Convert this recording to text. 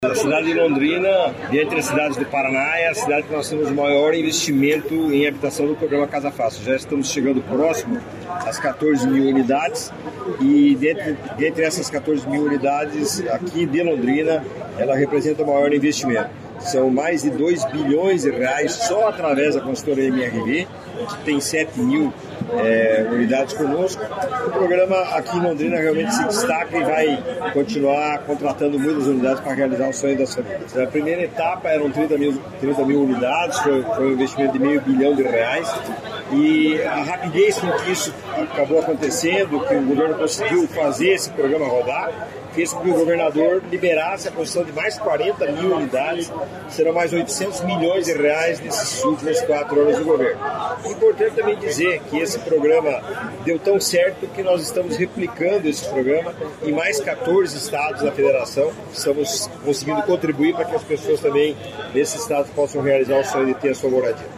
A cidade de Londrina, dentre as cidades do Paraná, é a cidade que nós temos o maior investimento em habitação do programa Casa Fácil. Já estamos chegando próximo às 14 mil unidades e dentre essas 14 mil unidades aqui de Londrina, ela representa o maior investimento. São mais de 2 bilhões de reais só através da consultora MRV, que tem 7 mil unidades conosco. O programa aqui em Londrina realmente se destaca e vai continuar contratando muitas unidades para realizar o sonho das famílias. A primeira etapa eram 30 mil unidades, foi um investimento de R$500 milhão e a rapidez com que isso acabou acontecendo, que o governo conseguiu fazer esse programa rodar, fez com que o governador liberasse a construção de mais 40 mil unidades, serão mais 800 milhões de reais nesses últimos 4 anos do governo. É importante também dizer que esse programa deu tão certo que nós estamos replicando esse programa em mais 14 estados da federação. Estamos conseguindo contribuir para que as pessoas também nesses estados possam realizar o sonho de ter a sua moradia.